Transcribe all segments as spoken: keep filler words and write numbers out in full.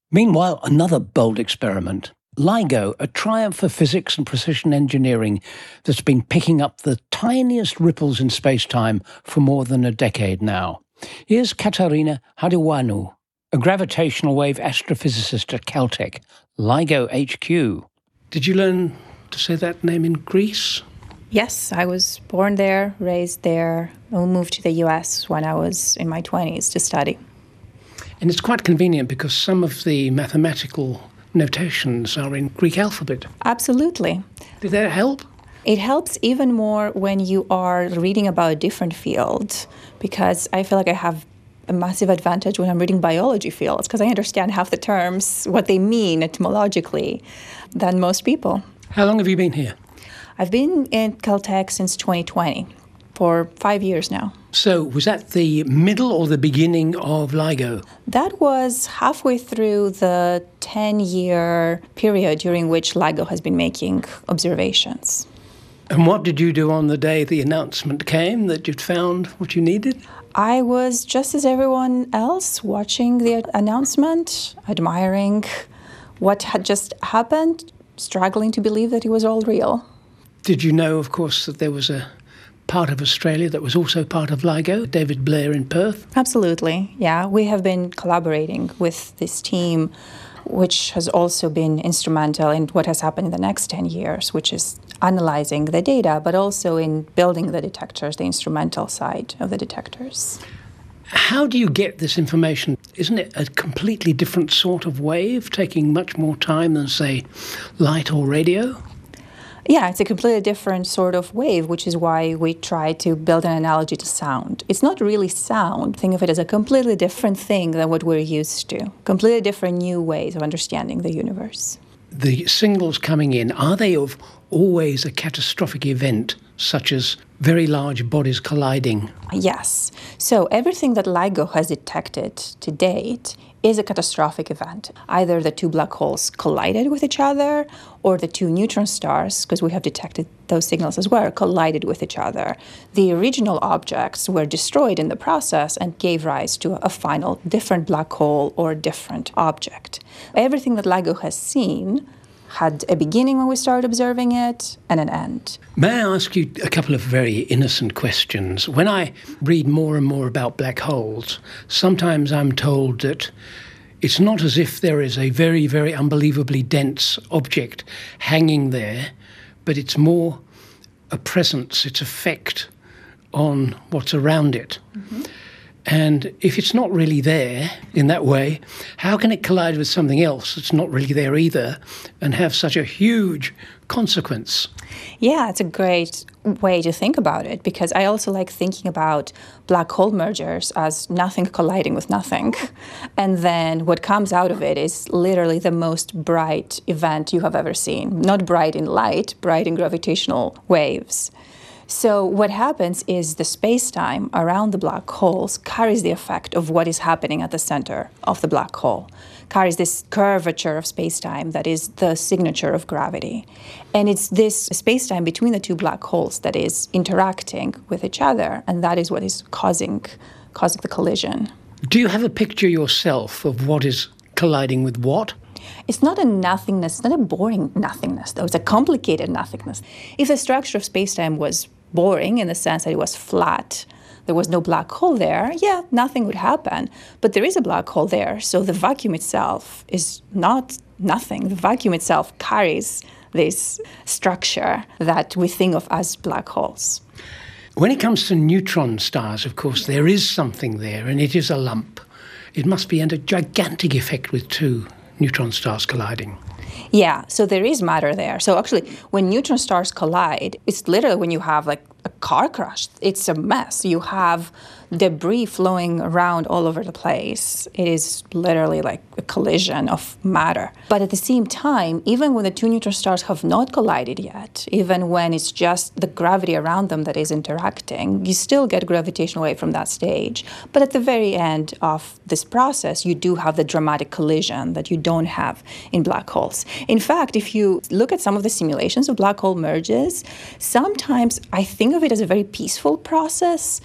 Meanwhile, another bold experiment. LIGO, a triumph for physics and precision engineering that's been picking up the tiniest ripples in space-time for more than a decade now. Here's Katarina Hadiwanu, a gravitational wave astrophysicist at Caltech, LIGO H Q. Did you learn to say that name in Greece? Yes, I was born there, raised there. I moved to the U S when I was in my twenties to study. And it's quite convenient because some of the mathematical notations are in Greek alphabet. Absolutely. Did that help? It helps even more when you are reading about a different field, because I feel like I have a massive advantage when I'm reading biology fields, because I understand half the terms, what they mean etymologically, than most people. How long have you been here? I've been in Caltech since twenty twenty, for five years now. So was that the middle or the beginning of LIGO? That was halfway through the ten-year period during which LIGO has been making observations. And what did you do on the day the announcement came that you'd found what you needed? I was just as everyone else, watching the announcement, admiring what had just happened, struggling to believe that it was all real. Did you know, of course, that there was a part of Australia that was also part of LIGO, David Blair in Perth? Absolutely, yeah. We have been collaborating with this team, which has also been instrumental in what has happened in the next ten years, which is analyzing the data, but also in building the detectors, the instrumental side of the detectors. How do you get this information? Isn't it a completely different sort of wave, taking much more time than, say, light or radio? Yeah, it's a completely different sort of wave, which is why we try to build an analogy to sound. It's not really sound. Think of it as a completely different thing than what we're used to. Completely different new ways of understanding the universe. The signals coming in, are they of always a catastrophic event, such as very large bodies colliding? Yes. So everything that LIGO has detected to date is a catastrophic event. Either the two black holes collided with each other, or the two neutron stars, because we have detected those signals as well, collided with each other. The original objects were destroyed in the process and gave rise to a final different black hole or different object. Everything that LIGO has seen had a beginning when we started observing it and an end. May I ask you a couple of very innocent questions? When I read more and more about black holes, sometimes I'm told that it's not as if there is a very, very unbelievably dense object hanging there, but it's more a presence, its effect on what's around it. Mm-hmm. And if it's not really there in that way, how can it collide with something else that's not really there either and have such a huge consequence? Yeah, it's a great way to think about it, because I also like thinking about black hole mergers as nothing colliding with nothing. And then what comes out of it is literally the most bright event you have ever seen. Not bright in light, bright in gravitational waves. So what happens is the space-time around the black holes carries the effect of what is happening at the center of the black hole, carries this curvature of space-time that is the signature of gravity. And it's this space-time between the two black holes that is interacting with each other, and that is what is causing, causing the collision. Do you have a picture yourself of what is colliding with what? It's not a nothingness, it's not a boring nothingness, though. It's a complicated nothingness. If the structure of space-time was boring in the sense that it was flat, there was no black hole there, yeah, nothing would happen. But there is a black hole there, so the vacuum itself is not nothing. The vacuum itself carries this structure that we think of as black holes. When it comes to neutron stars, of course, there is something there, and it is a lump. It must be a gigantic effect with two neutron stars colliding. Yeah, so there is matter there. So actually, when neutron stars collide, it's literally when you have like a car crash. It's a mess. You have debris flowing around all over the place. It is literally like a collision of matter. But at the same time, even when the two neutron stars have not collided yet, even when it's just the gravity around them that is interacting, you still get gravitational wave from that stage. But at the very end of this process, you do have the dramatic collision that you don't have in black holes. In fact, if you look at some of the simulations of black hole merges, sometimes I think of it as a very peaceful process.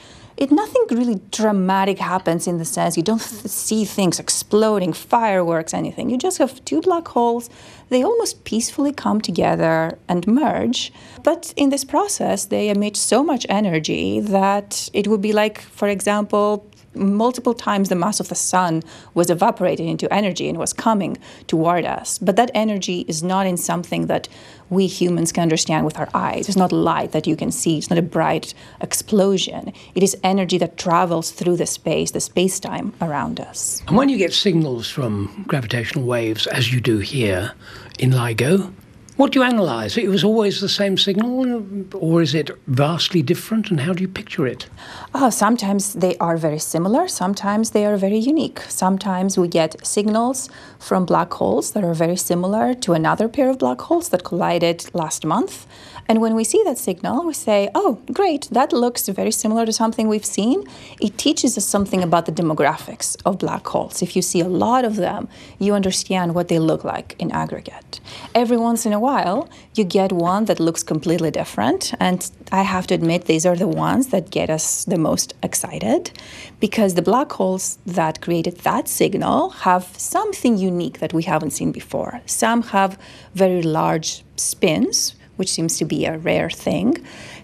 it nothing really dramatic happens in the sense you don't th- see things exploding, fireworks, anything. You just have two black holes. They almost peacefully come together and merge. But in this process, they emit so much energy that it would be like, for example, multiple times the mass of the sun was evaporated into energy and was coming toward us. But that energy is not in something that we humans can understand with our eyes. It's not light that you can see. It's not a bright explosion. It is energy that travels through the space, the space-time around us. And when you get signals from gravitational waves, as you do here in LIGO, what do you analyse? It was always the same signal, or is it vastly different, and how do you picture it? Oh, sometimes they are very similar, sometimes they are very unique. Sometimes we get signals from black holes that are very similar to another pair of black holes that collided last month. And when we see that signal, we say, oh, great, that looks very similar to something we've seen. It teaches us something about the demographics of black holes. If you see a lot of them, you understand what they look like in aggregate. Every once in a while, you get one that looks completely different. And I have to admit, these are the ones that get us the most excited, because the black holes that created that signal have something unique that we haven't seen before. Some have very large spins, which seems to be a rare thing.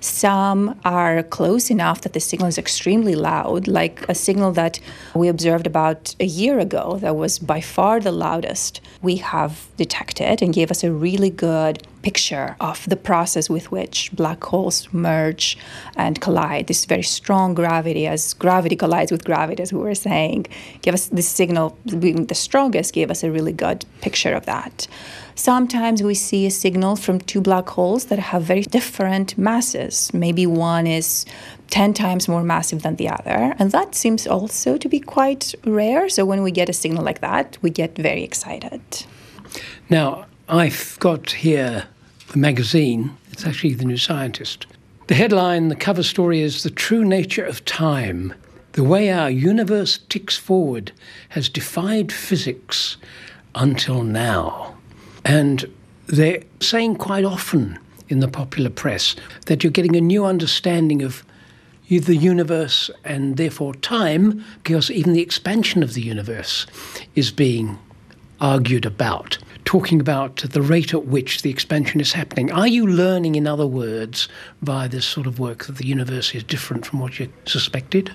Some are close enough that the signal is extremely loud, like a signal that we observed about a year ago that was by far the loudest we have detected and gave us a really good picture of the process with which black holes merge and collide. This very strong gravity, as gravity collides with gravity, as we were saying, gave us this signal, being the strongest, gave us a really good picture of that. Sometimes we see a signal from two black holes that have very different masses. Maybe one is ten times more massive than the other, and that seems also to be quite rare. So when we get a signal like that, we get very excited. Now, I've got here a magazine. It's actually The New Scientist. The headline, the cover story is "The True Nature of Time. The way our universe ticks forward has defied physics until now." And they're saying quite often in the popular press that you're getting a new understanding of the universe and therefore time, because even the expansion of the universe is being argued about, talking about the rate at which the expansion is happening. Are you learning, in other words, via this sort of work, that the universe is different from what you suspected?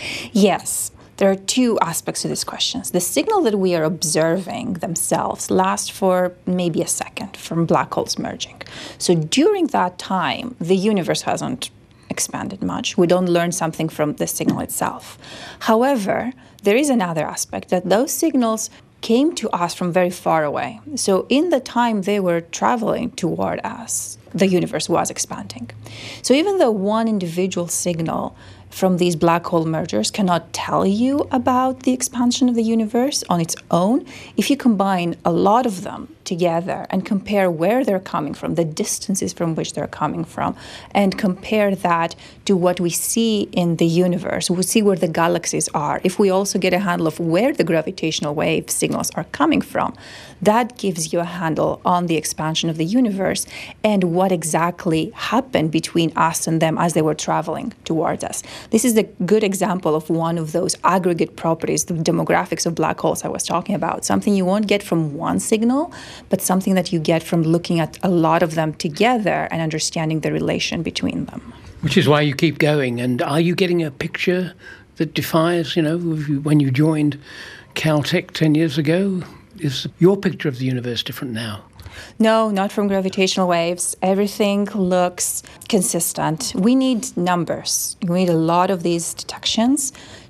Yes. There are two aspects to these questions. The signal that we are observing themselves last for maybe a second from black holes merging. So during that time, the universe hasn't expanded much. We don't learn something from the signal itself. However, there is another aspect, that those signals came to us from very far away. So in the time they were traveling toward us, the universe was expanding. So even though one individual signal from these black hole mergers cannot tell you about the expansion of the universe on its own, if you combine a lot of them together and compare where they're coming from, the distances from which they're coming from, and compare that to what we see in the universe, we see where the galaxies are. If we also get a handle of where the gravitational wave signals are coming from, that gives you a handle on the expansion of the universe and what exactly happened between us and them as they were traveling towards us. This is a good example of one of those aggregate properties, the demographics of black holes I was talking about, something you won't get from one signal, but something that you get from looking at a lot of them together and understanding the relation between them. Which is why you keep going. And are you getting a picture that defies, you know, when you joined Caltech ten years ago? Is your picture of the universe different now? No, not from gravitational waves. Everything looks consistent. We need numbers. We need a lot of these detections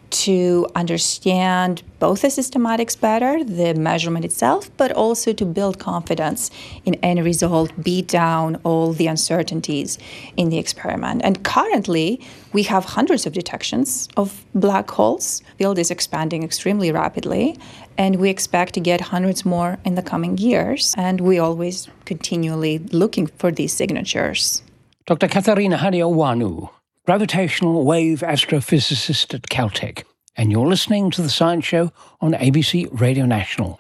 to understand both the systematics better, the measurement itself, but also to build confidence in any result, beat down all the uncertainties in the experiment. And currently, we have hundreds of detections of black holes. The field is expanding extremely rapidly, and we expect to get hundreds more in the coming years. And we always continually looking for these signatures. Doctor Katharina Hadjiowanu, gravitational wave astrophysicist at Caltech, and you're listening to The Science Show on A B C Radio National.